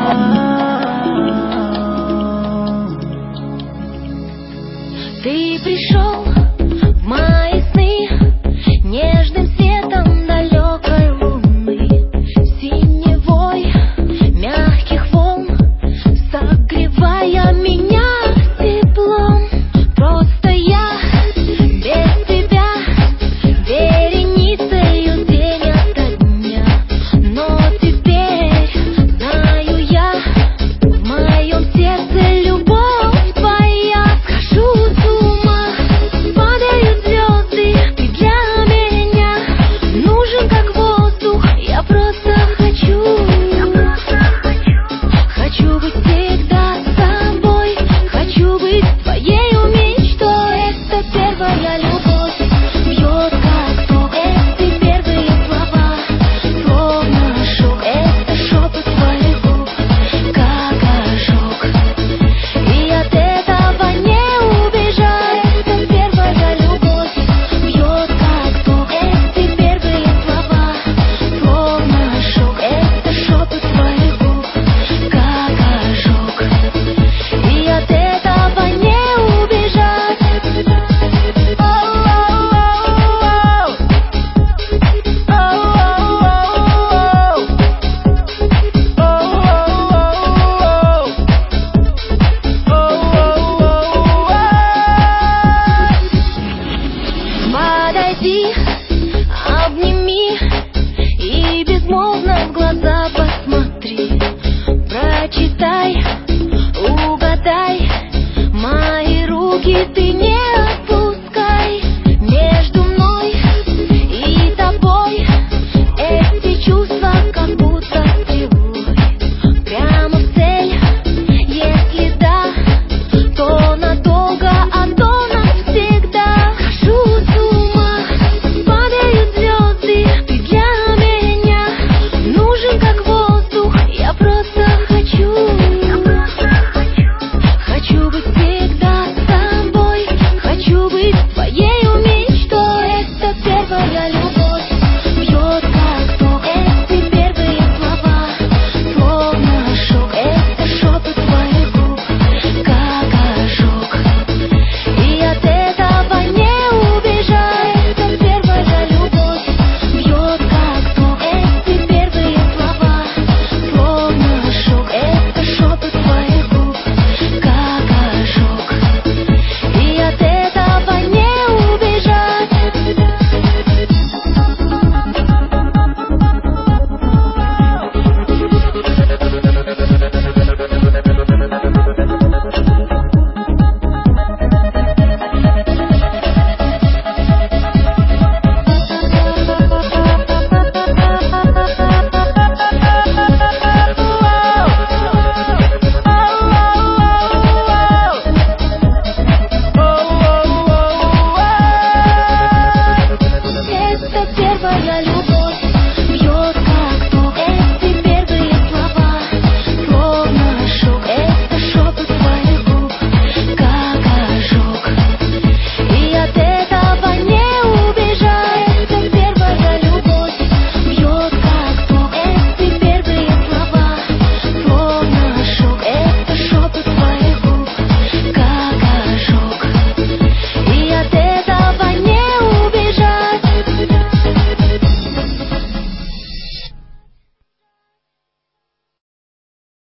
Ты пришел в мои сны нежным светом далекой луны, синевой мягких волн, согревая меня теплом. Просто я без тебя вереницею день ото дня, но теперь знаю я, в моем сердце любовь твоя. Схожу с ума, падают звезды, ты для меня нужен как воздух. Я просто хочу быть всегда с тобой, хочу быть твоею мечтой. Это первая любовь, бьет как ток, эти первые слова, словно шок. Это шепот твоих губ, как ожог, и от этого не убежать. Это первая любовь, бьет как ток, эти первые слова, словно шок. Это шепот твоих губ, как ожог, и от этого не убежать. Подойди, обними и безмолвно в глаза посмотри. Прочитай, угадай мои руки, ты не